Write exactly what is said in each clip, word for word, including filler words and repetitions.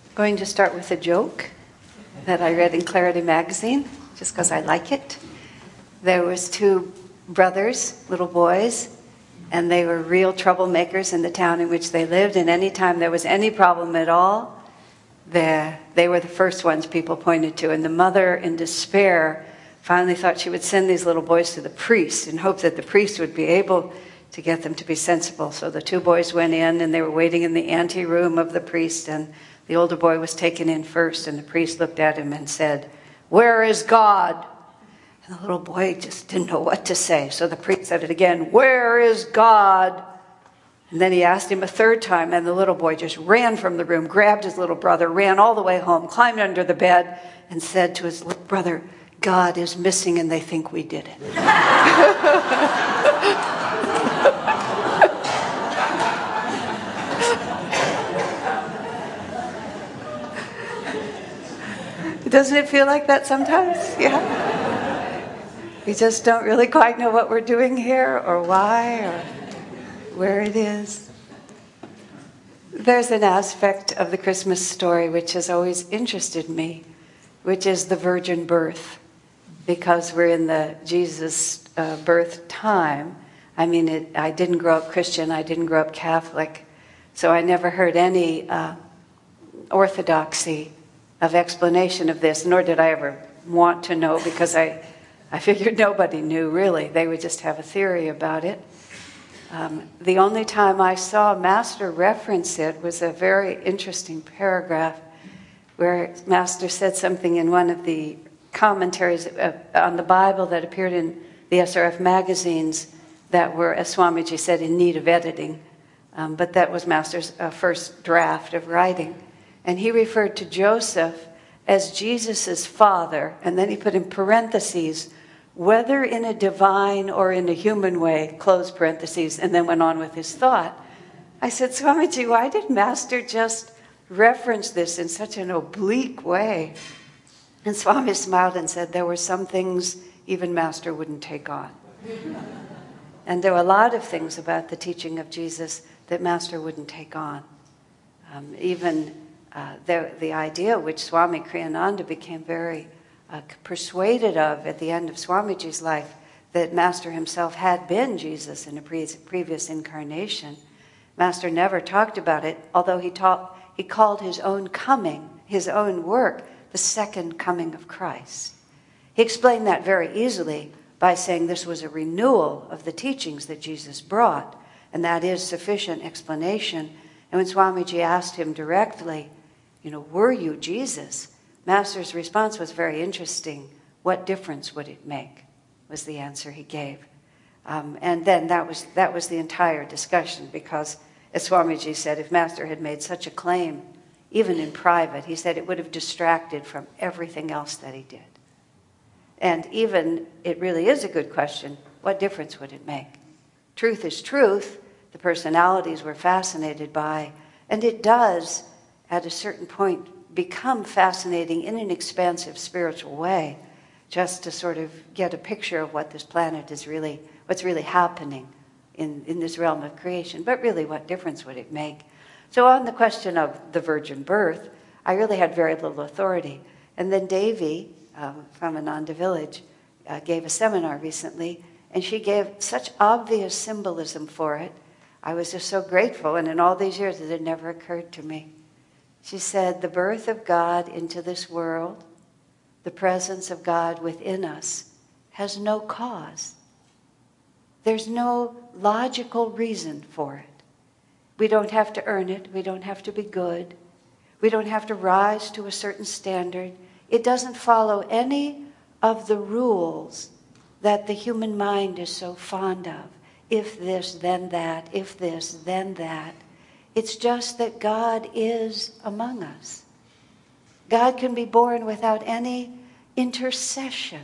Going to start with a joke that I read in Clarity magazine, just because I like it. There was two brothers, little boys, and they were real troublemakers in the town in which they lived, and anytime there was any problem at all, they, they were the first ones people pointed to. And the mother, in despair, finally thought she would send these little boys to the priest in hope that the priest would be able to get them to be sensible. So the two boys went in, and they were waiting in the anteroom of the priest, and the older boy was taken in first, and the priest looked at him and said, "Where is God?" And the little boy just didn't know what to say. So the priest said it again, "Where is God?" And then he asked him a third time, and the little boy just ran from the room, grabbed his little brother, ran all the way home, climbed under the bed, and said to his little brother, "God is missing, and they think we did it." Doesn't it feel like that sometimes? Yeah. We just don't really quite know what we're doing here or why or where it is. There's an aspect of the Christmas story which has always interested me, which is the virgin birth. Because we're in the Jesus uh, birth time. I mean, it, I didn't grow up Christian. I didn't grow up Catholic. So I never heard any uh, orthodoxy of explanation of this, nor did I ever want to know, because I, I figured nobody knew, really. They would just have a theory about it. Um, the only time I saw Master reference it was a very interesting paragraph where Master said something in one of the commentaries on the Bible that appeared in the S R F magazines that were, as Swamiji said, in need of editing. Um, but that was Master's uh, first draft of writing. And he referred to Joseph as Jesus' father, and then he put in parentheses, whether in a divine or in a human way, close parentheses, and then went on with his thought. I said, "Swamiji, why did Master just reference this in such an oblique way?" And Swami smiled and said, there were some things even Master wouldn't take on. And there were a lot of things about the teaching of Jesus that Master wouldn't take on. Um, even uh, the, the idea which Swami Kriyananda became very uh, persuaded of at the end of Swamiji's life, that Master himself had been Jesus in a pre- previous incarnation. Master never talked about it, although he, taught, he called his own coming, his own work, the second coming of Christ. He explained that very easily by saying this was a renewal of the teachings that Jesus brought, and that is sufficient explanation. And when Swamiji asked him directly, you know, were you Jesus? Master's response was very interesting. What difference would it make? Was the answer he gave. Um, and then that was that was the entire discussion, because, as Swamiji said, if Master had made such a claim, even in private, he said it would have distracted from everything else that he did. And even, it really is a good question, what difference would it make? Truth is truth, the personalities we're fascinated by, and it does, at a certain point, become fascinating in an expansive spiritual way, just to sort of get a picture of what this planet is really, what's really happening in, in this realm of creation. But really, what difference would it make? So on the question of the virgin birth, I really had very little authority. And then Devi, um, from Ananda Village, uh, gave a seminar recently, and she gave such obvious symbolism for it. I was just so grateful, and in all these years it had never occurred to me. She said, the birth of God into this world, the presence of God within us, has no cause. There's no logical reason for it. We don't have to earn it. We don't have to be good. We don't have to rise to a certain standard. It doesn't follow any of the rules that the human mind is so fond of. If this, then that. If this, then that. It's just that God is among us. God can be born without any intercession,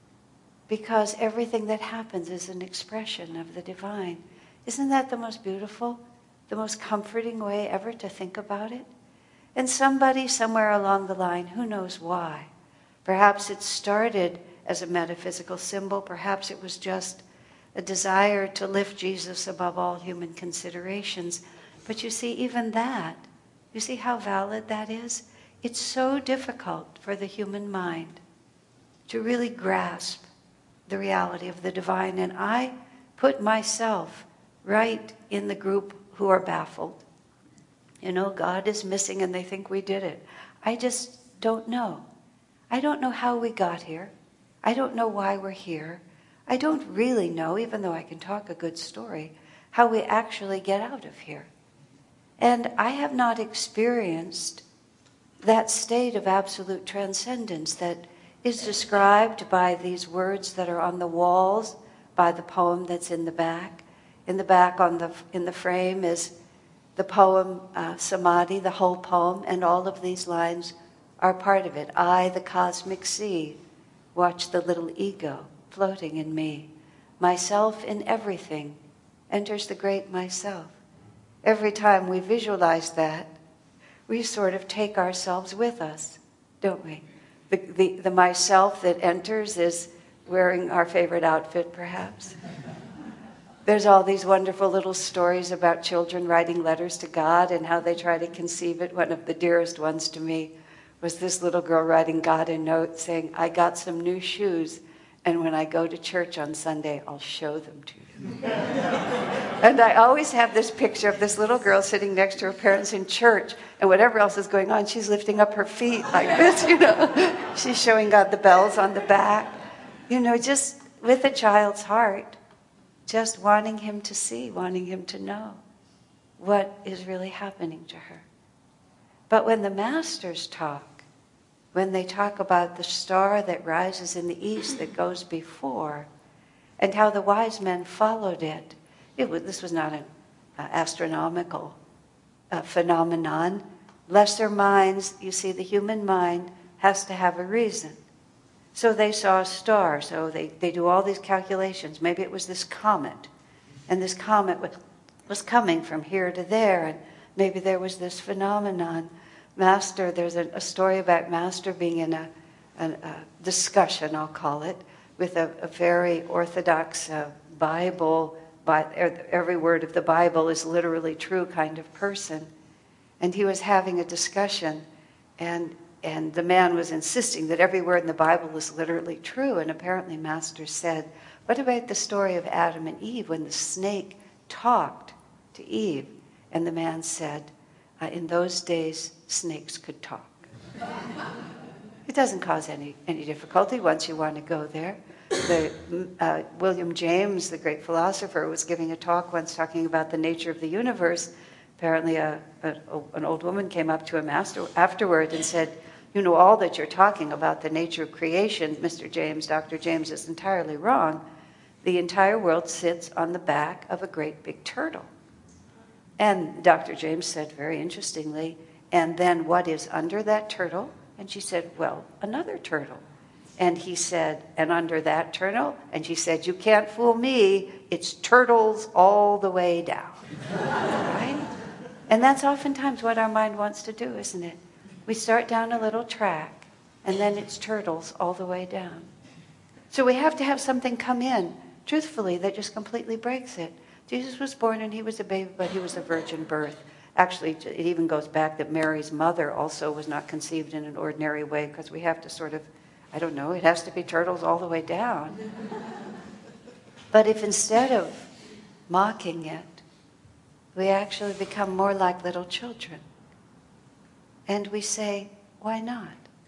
because everything that happens is an expression of the divine. Isn't that the most beautiful, the most comforting way ever to think about it? And somebody somewhere along the line, who knows why, perhaps it started as a metaphysical symbol, perhaps it was just a desire to lift Jesus above all human considerations. But you see, even that, you see how valid that is? it's so difficult for the human mind to really grasp the reality of the divine. And I put myself right in the group who are baffled. You know, God is missing and they think we did it. I just don't know. I don't know how we got here. I don't know why we're here. I don't really know, even though I can talk a good story, how we actually get out of here. And I have not experienced that state of absolute transcendence that is described by these words that are on the walls, by the poem that's in the back. In the back on the in the frame is the poem uh, Samadhi, the whole poem, and all of these lines are part of it. I, the cosmic sea, watch the little ego floating in me. Myself in everything enters the great myself. Every time we visualize that, we sort of take ourselves with us, don't we? The, the, the myself that enters is wearing our favorite outfit, perhaps. There's all these wonderful little stories about children writing letters to God and how they try to conceive it. One of the dearest ones to me was this little girl writing God a note saying, I got some new shoes, and when I go to church on Sunday, I'll show them to you. And I always have this picture of this little girl sitting next to her parents in church, and whatever else is going on, she's lifting up her feet like this, you know. She's showing God the bells on the back. You know, just with a child's heart, just wanting him to see, wanting him to know what is really happening to her. But when the masters talk, when they talk about the star that rises in the east that goes before, and how the wise men followed it, it was, this was not an uh, astronomical uh, phenomenon. Lesser minds, you see, the human mind has to have a reason. So they saw a star, so they, they do all these calculations. Maybe it was this comet, and this comet was, was coming from here to there, and maybe there was this phenomenon. Master, there's a, a story about Master being in a, a, a discussion, I'll call it, with a, a very orthodox uh, Bible, by, every word of the Bible is literally true kind of person. And he was having a discussion, and and the man was insisting that every word in the Bible is literally true. And apparently Master said, what about the story of Adam and Eve when the snake talked to Eve? And the man said, uh, in those days, snakes could talk. It doesn't cause any, any difficulty once you want to go there. The, uh, William James, the great philosopher, was giving a talk once talking about the nature of the universe. Apparently a, a, an old woman came up to him after, afterward and said, you know, all that you're talking about the nature of creation, Mister James, Doctor James, is entirely wrong. The entire world sits on the back of a great big turtle. And Doctor James said very interestingly, and then what is under that turtle? And she said, well, another turtle. And he said, and under that turtle? And she said, you can't fool me. It's turtles all the way down. Right? And that's oftentimes what our mind wants to do, isn't it? We start down a little track, and then it's turtles all the way down. So we have to have something come in, truthfully, that just completely breaks it. Jesus was born and he was a baby, but he was a virgin birth. Actually, it even goes back that Mary's mother also was not conceived in an ordinary way, because we have to sort of, I don't know, it has to be turtles all the way down. But if instead of mocking it, we actually become more like little children, and we say, why not?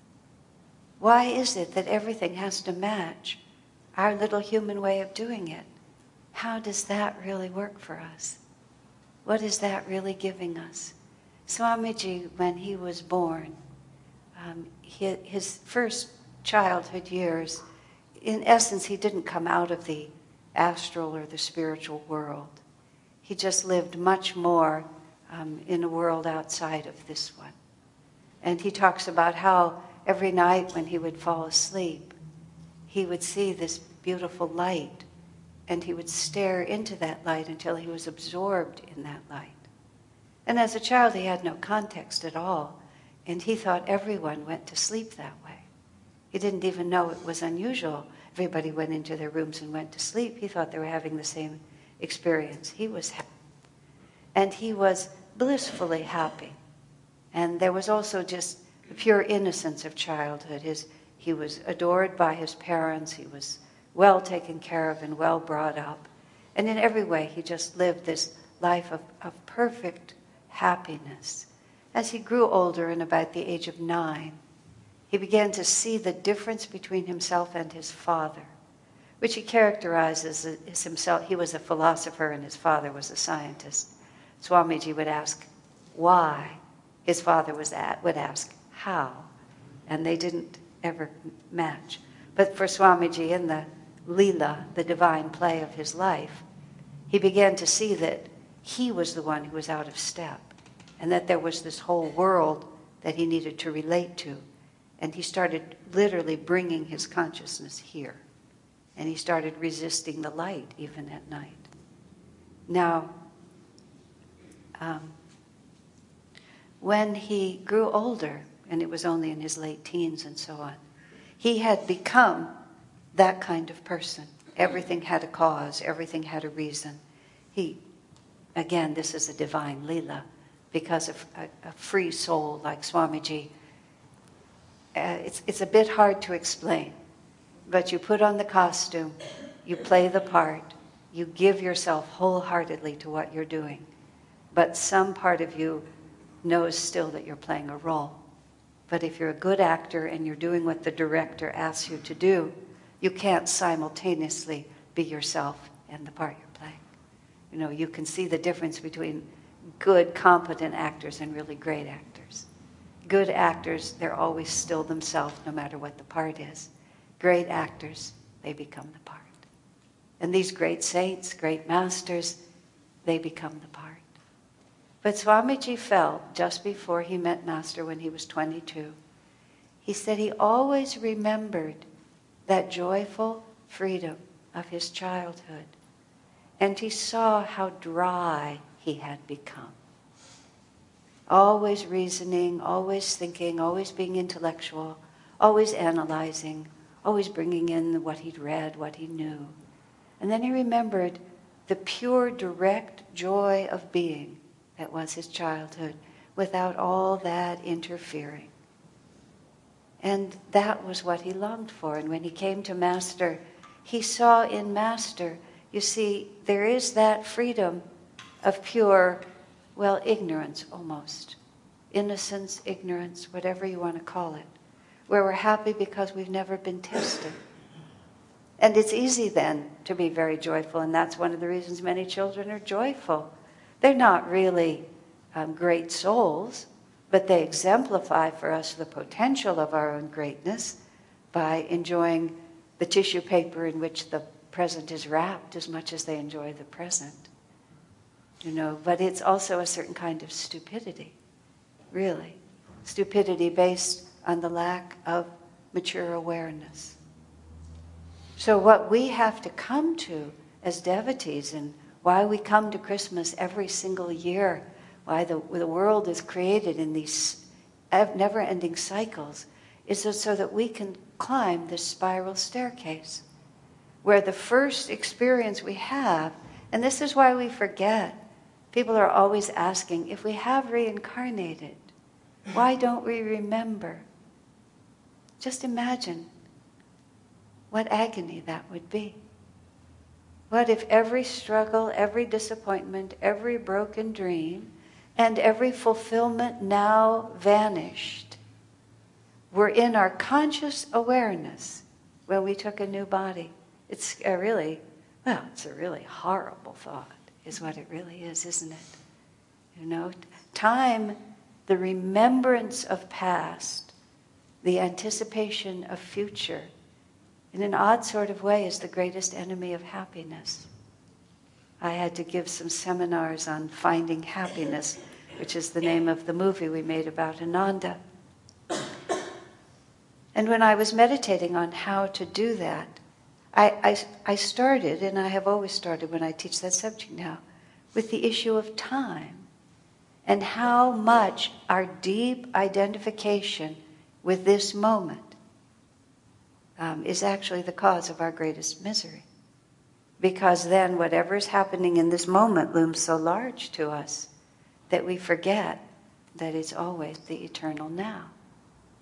Why is it that everything has to match our little human way of doing it? How does that really work for us? What is that really giving us? Swamiji, when he was born, um, his, his first childhood years, in essence, he didn't come out of the astral or the spiritual world. He just lived much more um, in a world outside of this one. And he talks about how every night when he would fall asleep, he would see this beautiful light, and he would stare into that light until he was absorbed in that light. And as a child, he had no context at all, and he thought everyone went to sleep that way. He didn't even know it was unusual. Everybody went into their rooms and went to sleep. He thought they were having the same experience. He was happy. And he was blissfully happy. And there was also just the pure innocence of childhood. His, he was adored by his parents. He was well taken care of and well brought up. And in every way, he just lived this life of, of perfect happiness. As he grew older, and about the age of nine, he began to see the difference between himself and his father, which he characterizes as himself. He was a philosopher and his father was a scientist. Swamiji would ask why. His father was at, would ask how. And they didn't ever match. But for Swamiji, in the Leela, the divine play of his life, he began to see that he was the one who was out of step, and that there was this whole world that he needed to relate to. And he started literally bringing his consciousness here. And he started resisting the light even at night. Now, um, when he grew older, and it was only in his late teens and so on, he had become that kind of person. Everything had a cause, everything had a reason. He, again, this is a divine Leela, because of a, a free soul like Swamiji, uh, it's, it's a bit hard to explain. But you put on the costume, you play the part, you give yourself wholeheartedly to what you're doing. But some part of you knows still that you're playing a role. But if you're a good actor and you're doing what the director asks you to do, you can't simultaneously be yourself and the part you're playing. You know, you can see the difference between good, competent actors and really great actors. Good actors, they're always still themselves no matter what the part is. Great actors, they become the part. And these great saints, great masters, they become the part. But Swamiji felt, just before he met Master when he was twenty-two, he said he always remembered that joyful freedom of his childhood. And he saw how dry he had become. Always reasoning, always thinking, always being intellectual, always analyzing, always bringing in what he'd read, what he knew. And then he remembered the pure, direct joy of being that was his childhood, without all that interfering. And that was what he longed for. And when he came to Master, he saw in Master, you see, there is that freedom of pure, well, ignorance almost. Innocence, ignorance, whatever you want to call it. Where we're happy because we've never been tested. And it's easy then to be very joyful, and that's one of the reasons many children are joyful. They're not really um, great souls, but they exemplify for us the potential of our own greatness by enjoying the tissue paper in which the present is wrapped as much as they enjoy the present. You know, but it's also a certain kind of stupidity, really. Stupidity based on the lack of mature awareness. So what we have to come to as devotees, and why we come to Christmas every single year, why the, the world is created in these never-ending cycles, is so that we can climb this spiral staircase, where the first experience we have, and this is why we forget, people are always asking, if we have reincarnated, why don't we remember? Just imagine what agony that would be. What if every struggle, every disappointment, every broken dream, and every fulfillment now vanished were in our conscious awareness when we took a new body? It's a really, well, it's a really horrible thought, is what it really is, isn't it? You know, time, the remembrance of past, the anticipation of future, in an odd sort of way, is the greatest enemy of happiness. I had to give some seminars on finding happiness, which is the name of the movie we made about Ananda. And when I was meditating on how to do that, I, I, I started, and I have always started when I teach that subject now, with the issue of time and how much our deep identification with this moment Um, is actually the cause of our greatest misery. Because then whatever is happening in this moment looms so large to us that we forget that it's always the eternal now.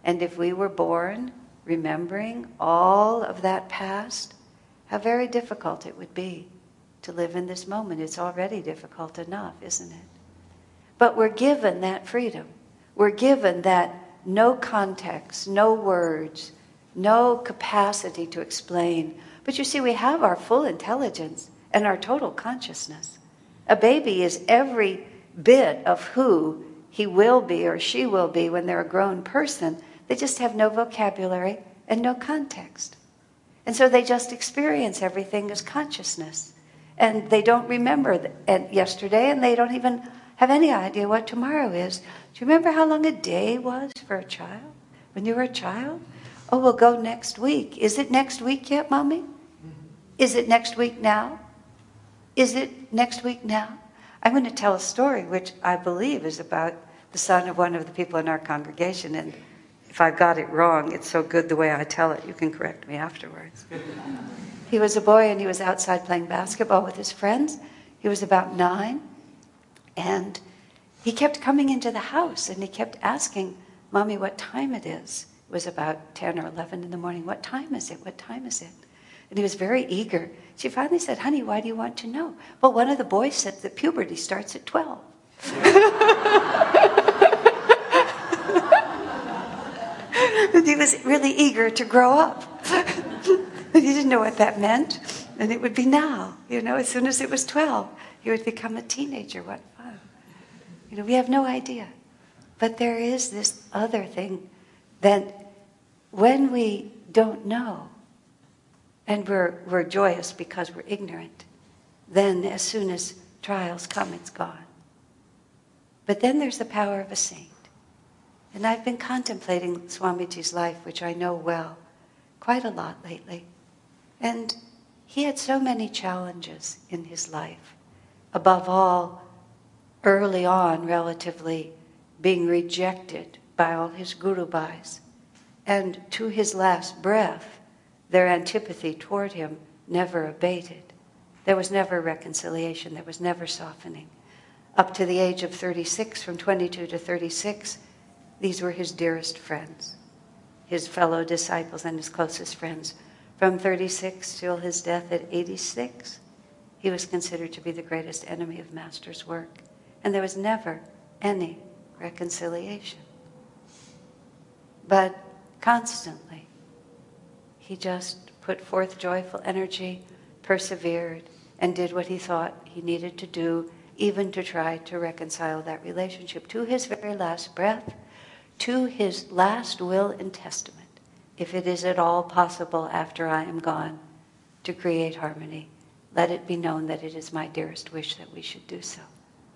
And if we were born remembering all of that past, how very difficult it would be to live in this moment. It's already difficult enough, isn't it? But we're given that freedom. We're given that no context, no words, no capacity to explain. But you see, we have our full intelligence and our total consciousness. A baby is every bit of who he will be or she will be when they're a grown person. They just have no vocabulary and no context. And so they just experience everything as consciousness. And they don't remember th- yesterday, and they don't even have any idea what tomorrow is. Do you remember how long a day was for a child? When you were a child? Oh, we'll go next week. Is it next week yet, Mommy? Is it next week now? Is it next week now? I'm going to tell a story which I believe is about the son of one of the people in our congregation. And if I've got it wrong, it's so good the way I tell it. You can correct me afterwards. He was a boy and he was outside playing basketball with his friends. He was about nine. And he kept coming into the house and he kept asking, Mommy, what time it is? It was about ten or eleven in the morning. What time is it? What time is it? And he was very eager. She finally said, honey, why do you want to know? Well, one of the boys said that puberty starts at twelve. And he was really eager to grow up. But he didn't know what that meant. And it would be now, you know, as soon as it was twelve, he would become a teenager. What fun. You know, we have no idea. But there is this other thing that when we don't know, and we're, we're joyous because we're ignorant, then as soon as trials come, it's gone. But then there's the power of a saint. And I've been contemplating Swamiji's life, which I know well, quite a lot lately. And he had so many challenges in his life. Above all, early on, relatively, being rejected by all his gurubhais. And to his last breath, their antipathy toward him never abated. There was never reconciliation. There was never softening. Up to the age of thirty-six, from twenty-two to thirty-six, these were his dearest friends, his fellow disciples and his closest friends. From thirty-six till his death at eighty-six, he was considered to be the greatest enemy of Master's work. And there was never any reconciliation. But constantly, he just put forth joyful energy, persevered, and did what he thought he needed to do, even to try to reconcile that relationship to his very last breath, to his last will and testament, if it is at all possible after I am gone, to create harmony. Let it be known that it is my dearest wish that we should do so.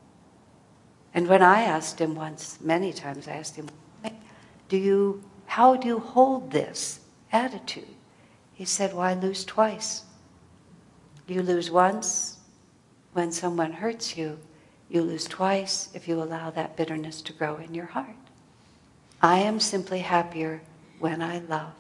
And when I asked him once, many times I asked him, do you, how do you hold this attitude? He said, why lose twice? You lose once when someone hurts you. You lose twice if you allow that bitterness to grow in your heart. I am simply happier when I love.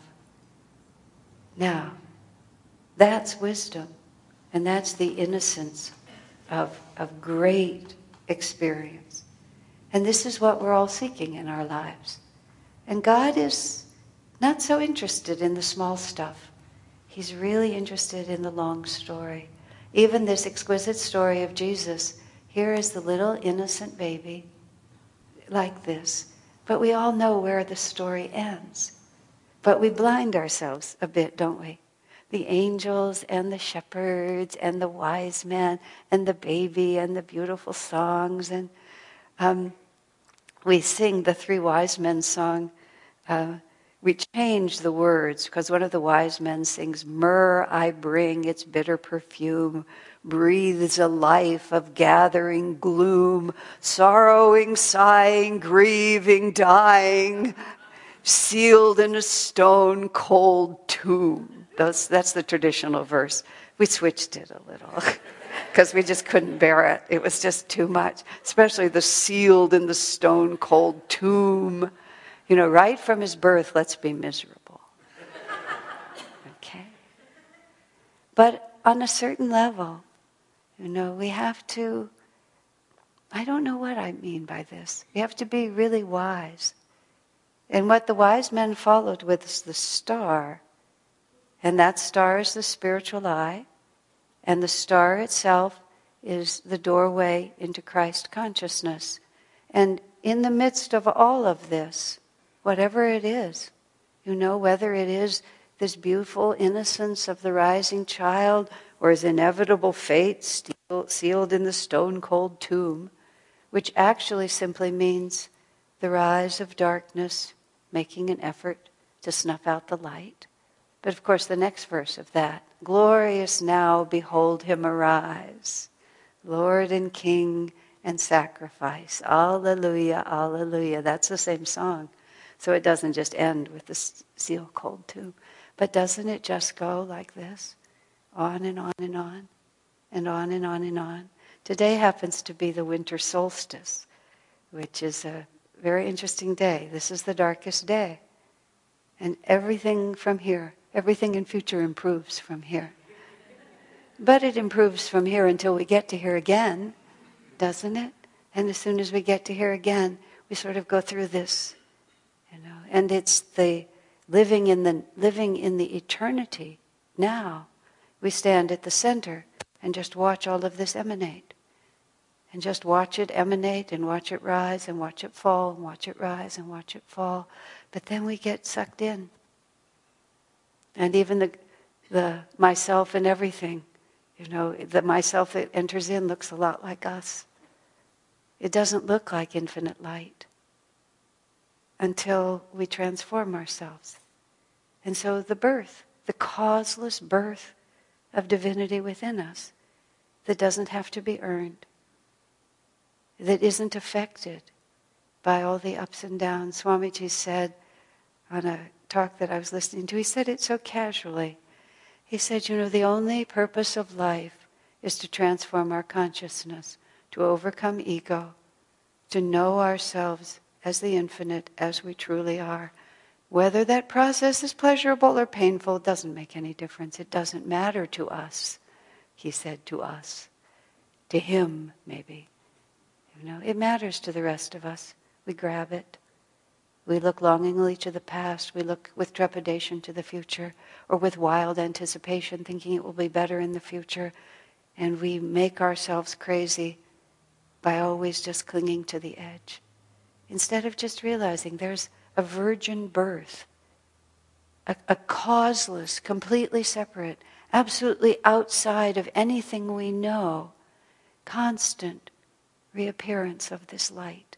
Now, that's wisdom. And that's the innocence of, of great experience. And this is what we're all seeking in our lives. And God is not so interested in the small stuff. He's really interested in the long story. Even this exquisite story of Jesus, here is the little innocent baby, like this. But we all know where the story ends. But we blind ourselves a bit, don't we? The angels and the shepherds and the wise men and the baby and the beautiful songs. And um, we sing the Three Wise Men song. Uh, we change the words because one of the wise men sings, myrrh I bring its bitter perfume, breathes a life of gathering gloom, sorrowing, sighing, grieving, dying, sealed in a stone cold tomb. Those, that's the traditional verse. We switched it a little because we just couldn't bear it. It was just too much, especially the sealed in the stone cold tomb. You know, right from his birth, let's be miserable. Okay? But on a certain level, you know, we have to, I don't know what I mean by this. We have to be really wise. And what the wise men followed was the star. And that star is the spiritual eye. And the star itself is the doorway into Christ consciousness. And in the midst of all of this, whatever it is, you know, whether it is this beautiful innocence of the rising child or his inevitable fate steel, sealed in the stone-cold tomb, which actually simply means the rise of darkness, making an effort to snuff out the light. But of course the next verse of that, glorious now behold him arise, Lord and King and sacrifice, alleluia, alleluia. That's the same song. So it doesn't just end with the seal cold tomb. But doesn't it just go like this? On and on and on, and on and on and on. Today happens to be the winter solstice, which is a very interesting day. This is the darkest day. And everything from here, everything in future improves from here. But it improves from here until we get to here again, doesn't it? And as soon as we get to here again, we sort of go through this, you know. And it's the living in the living in the eternity now. We stand at the center and just watch all of this emanate. And just watch it emanate and watch it rise and watch it fall and watch it rise and watch it fall. But then we get sucked in. And even the the myself and everything, you know, the myself that enters in looks a lot like us. It doesn't look like infinite light until we transform ourselves. And so the birth, the causeless birth of divinity within us that doesn't have to be earned, that isn't affected by all the ups and downs. Swamiji said on a talk that I was listening to, he said it so casually. He said, you know, the only purpose of life is to transform our consciousness, to overcome ego, to know ourselves as the infinite, as we truly are. Whether that process is pleasurable or painful doesn't make any difference. It doesn't matter to us, he said, to us. To him, maybe. You know, it matters to the rest of us. We grab it. We look longingly to the past. We look with trepidation to the future, or with wild anticipation, thinking it will be better in the future. And we make ourselves crazy by always just clinging to the edge, instead of just realizing there's a virgin birth, a, a causeless, completely separate, absolutely outside of anything we know, constant reappearance of this light.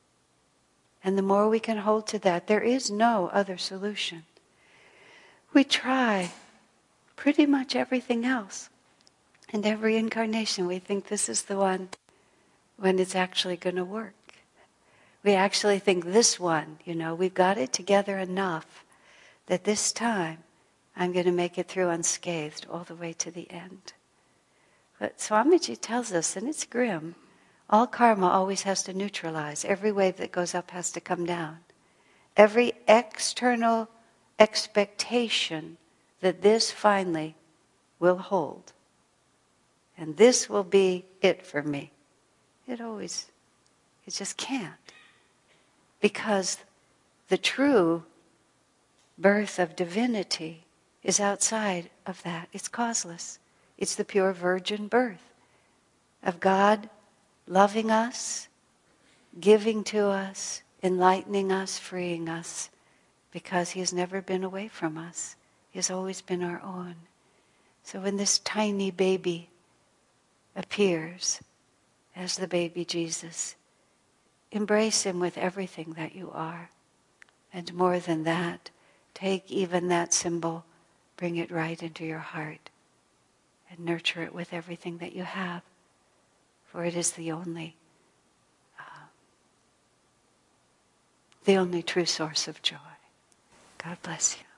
And the more we can hold to that, there is no other solution. We try pretty much everything else. And every incarnation we think this is the one when it's actually going to work. We actually think this one, you know, we've got it together enough that this time I'm going to make it through unscathed all the way to the end. But Swamiji tells us, and it's grim, all karma always has to neutralize. Every wave that goes up has to come down. Every external expectation that this finally will hold. And this will be it for me. It always, it just can't. Because the true birth of divinity is outside of that. It's causeless. It's the pure virgin birth of God loving us, giving to us, enlightening us, freeing us, because he has never been away from us. He has always been our own. So when this tiny baby appears as the baby Jesus, embrace him with everything that you are. And more than that, take even that symbol, bring it right into your heart, and nurture it with everything that you have. For it is the only, uh, the only true source of joy. God bless you.